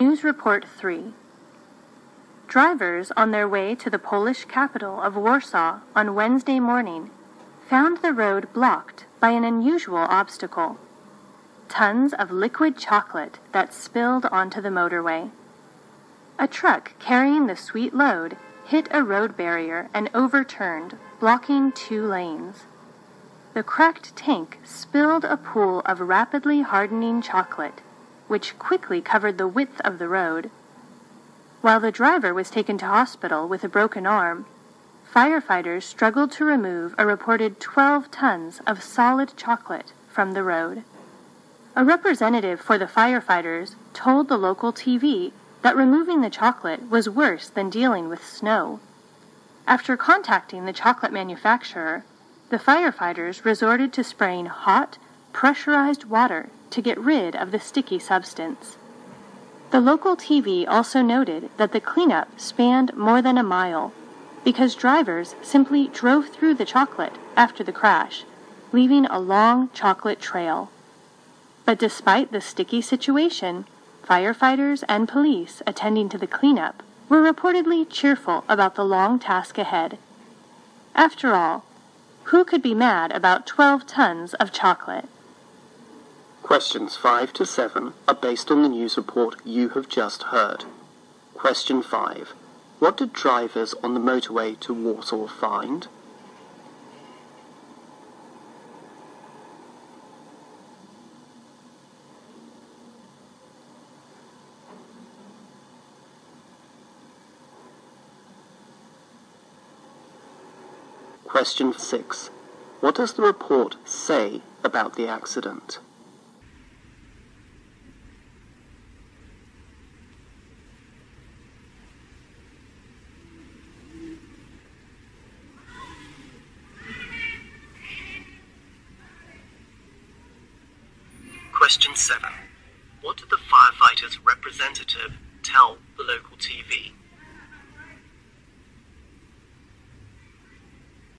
News Report 3. Drivers on their way to the Polish capital of Warsaw on Wednesday morning found the road blocked by an unusual obstacle: tons of liquid chocolate that spilled onto the motorway. A truck carrying the sweet load hit a road barrier and overturned, blocking 2 lanes. The cracked tank spilled a pool of rapidly hardening chocolate, which quickly covered the width of the road. While the driver was taken to hospital with a broken arm, firefighters struggled to remove a reported 12 tons of solid chocolate from the road. A representative for the firefighters told the local TV that removing the chocolate was worse than dealing with snow. After contacting the chocolate manufacturer, the firefighters resorted to spraying hot, pressurized water to get rid of the sticky substance. The local TV also noted that the cleanup spanned more than a mile, because drivers simply drove through the chocolate after the crash, leaving a long chocolate trail. But despite the sticky situation, firefighters and police attending to the cleanup were reportedly cheerful about the long task ahead. After all, who could be mad about 12 tons of chocolate? Questions 5 to 7 are based on the news report you have just heard. Question 5. What did drivers on the motorway to Warsaw find? Question 6. What does the report say about the accident? Question 7. What did the firefighters' representative tell the local TV?